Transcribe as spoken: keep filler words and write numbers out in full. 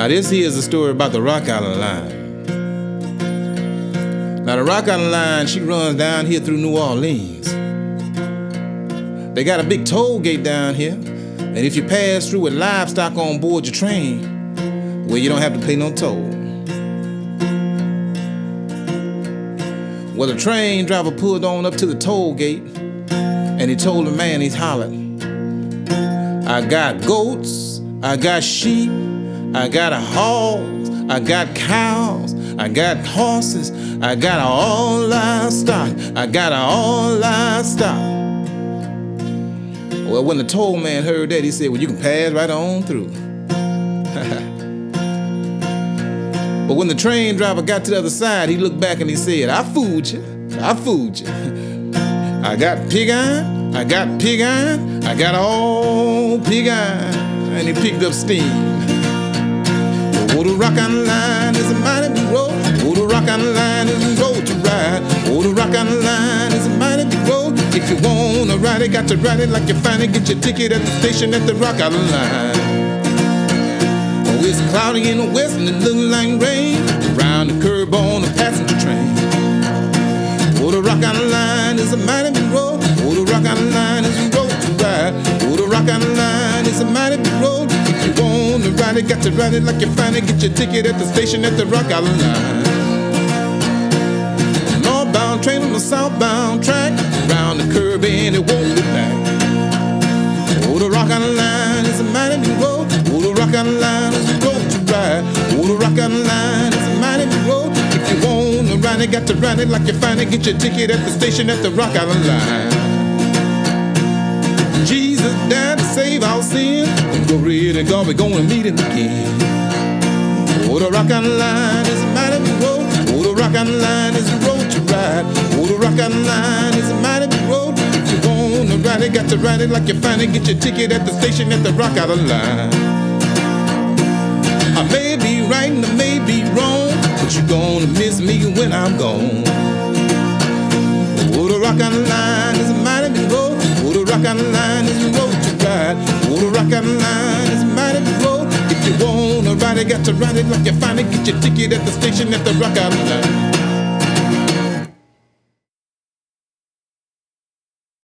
Now this here is a story about the Rock Island Line. Now the Rock Island Line, she runs down here through New Orleans. They got a big toll gate down here, and if you pass through with livestock on board your train, well, you don't have to pay no toll. Well, the train driver pulled on up to the toll gate, and he told the man, he's hollered, I got goats, I got sheep, I got a horse, I got cows, I got horses, I got all livestock, I got all livestock. Well, when the toll man heard that, he said, well, you can pass right on through. But when the train driver got to the other side, he looked back and he said, I fooled you, I fooled you. I got pig iron, I got pig iron, I got all pig iron. And he picked up steam. Oh, the Rock Island Line is a mighty big road. Oh, the Rock Island Line is a road to ride. Oh, the Rock Island Line is a mighty big road. If you wanna ride it, got to ride it like you find it. Get your ticket at the station at the Rock Island Line. Oh, it's cloudy in the west and it looks like rain around the curb on the passenger train. Oh, the Rock Island Line is a mighty big road. Oh, the Rock Island Line is a road to ride. Oh, the Rock Island Line is a mighty big road. If you wanna ride it, got to ride it like you find it. Get your ticket at the station at the Rock Island Line. A northbound train on the southbound track, round the curve and it won't look back. Oh, the Rock Island Line is a mighty big road. Oh, the Rock Island Line is a road to ride. Oh, the Rock Island Line is a mighty big road. If you wanna ride it, got to ride it like you find it. Get your ticket at the station at the Rock Island Line. Jesus died to save our sin. Glory to God, we're gonna meet him again. Oh, the Rock Island Line is a mighty big road. Oh, the Rock Island Line is a road to ride. Oh, the Rock Island Line is a mighty big road. If you wanna ride it, got to ride it like you find it. Get your ticket at the station at the Rock Island Line. I may be right and I may be wrong, but you're gonna miss me when I'm gone. Oh, the Rock Island Line is a mighty big road. Oh, the Rock Island Line is a road to ride. Oh, the Rock Island Line is a mighty big road. If you wanna ride it, got to ride it like you find it. Get your ticket at the station at the Rock Island Line.